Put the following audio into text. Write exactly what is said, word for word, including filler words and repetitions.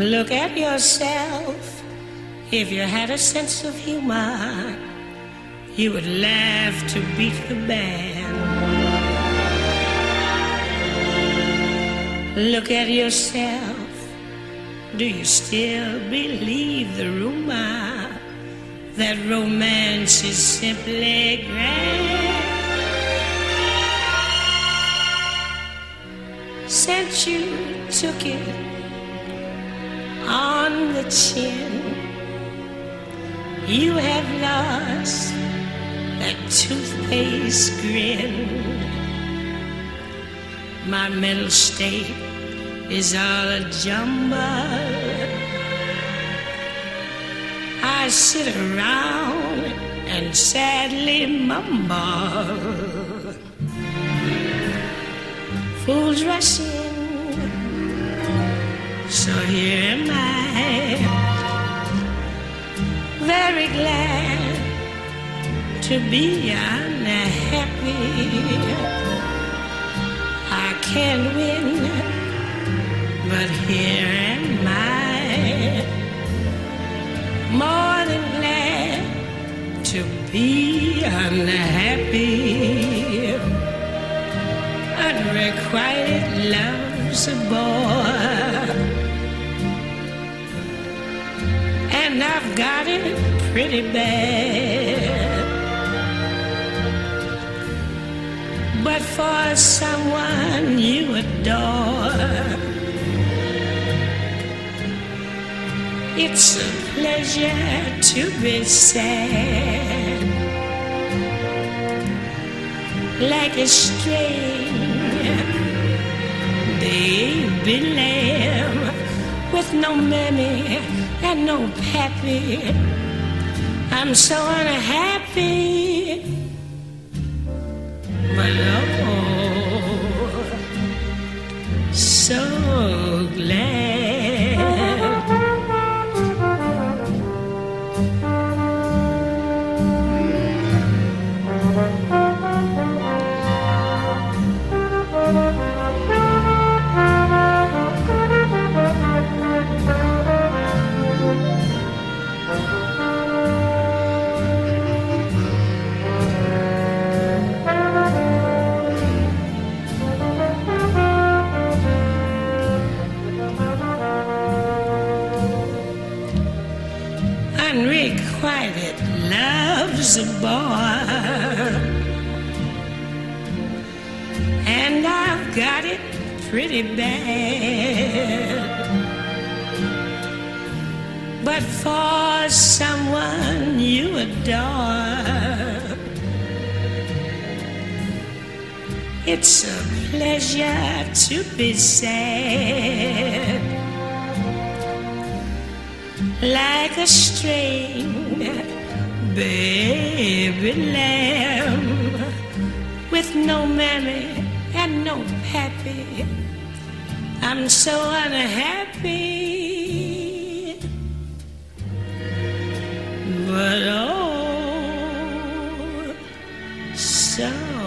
Look at yourself. If you had a sense of humor, you would laugh to beat the band. Look at yourself. Do you still believe the rumor that romance is simply grand? Since you took it on the chin, you have lost that toothpaste grin. My mental state is all a jumble. I sit around and sadly mumble. Fools rush in, so here am I, very glad to be unhappy. I can't win, but here am I, more than glad to be unhappy. Unrequited love's a bore, and I've got it pretty bad. But for someone you adore, it's a pleasure to be sad, like a string baby lamb with no mammy and no pappy. I'm so unhappy, but oh, so glad. Unrequited love's a bore, and I've got it pretty bad. But for someone you adore, it's a pleasure to be sad, like a string baby lamb with no mammy and no pappy. I'm so unhappy, but oh, so